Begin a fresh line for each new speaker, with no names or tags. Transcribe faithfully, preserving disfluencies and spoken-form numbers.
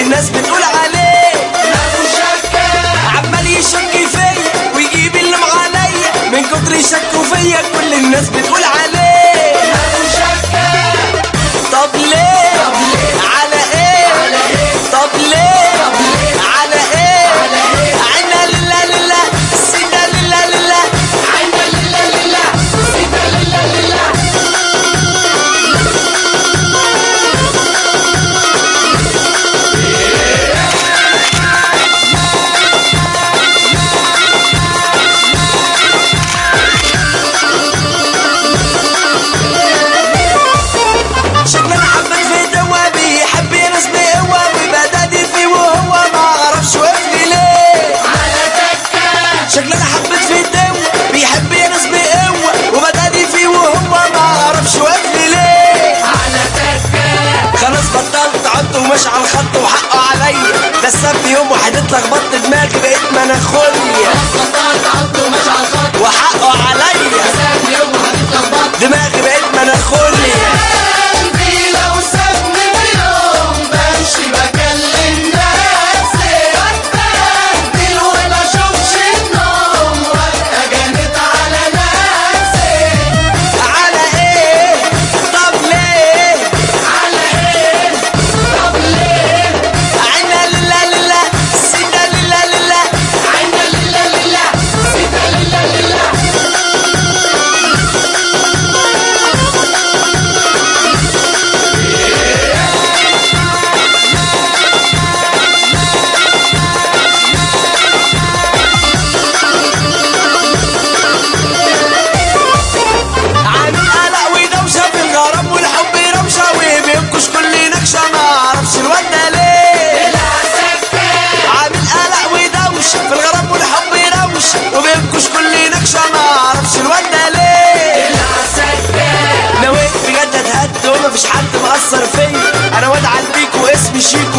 الناس بتقول عليه
ابو شكة،
عمال يشك فيا ويجيب اللي معايا، من كتر شكوا فيا كل الناس بتقول عليه
ابو شكة.
طب ليه؟
طب ليه؟
على ايه؟
على ايه؟
طب ليه؟
طب ليه؟
على ايه؟
على ايه؟
عنا لله لله سيدا لله لله
عنا لله لله سيدا لله لله.
شكلنا حبت في دوا بيحب ناس بقوة وبدادي فيه وهو ما عرفش وقف لي ليه
على تكة،
شكلنا حبت في دوا بيحب ناس بقوة وبدادي فيه وهو ما عرفش وقف لي ليه
على تكة.
خلاص بطلت عدت وماشي على الخط وحقه عليا، ده السبت يوم واحد اتلخبطت دماغي بقيت مناخوليا
بطلت عض وماشي على الخط،
وحقه عليا
ساب يوم وهتتلخبط.
دماغي بقيت مناخوليا
قلبي لو سابني بيوم بمشي بكلم نفسي، ببدل وما اشوفش النوم وابقى جنت على نفسي.
على ايه؟ طب ليه؟
على ايه؟ طب ليه؟
عنا لله لله سيدا لله لله
عنا لله لله سيدا لله لله.
عامل قلق ودوشة في الغرام والحب روشة وبينكش كل نكشة ما اعرفش الواد ده ليه
لا سكة،
عامل قلق ودوشة في الغرام والحب روشة وبينكش كل نكشة ما اعرفش الواد ده ليه
لا سكة.
نويت بجد اتهد ومفيش حد مأثر فيا، انا واد عنديك واسمي شيك